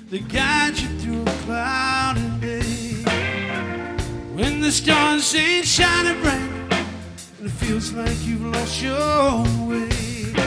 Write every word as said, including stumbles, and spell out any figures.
that guides you through a cloudy day. When the stars ain't shining bright and it feels like you've lost your way.